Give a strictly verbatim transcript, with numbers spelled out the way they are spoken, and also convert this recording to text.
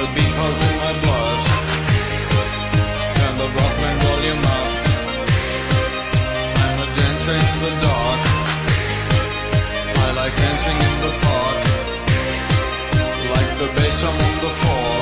the beat pulse in my blood. Turn the Rockman volume up. I'm a dancer in the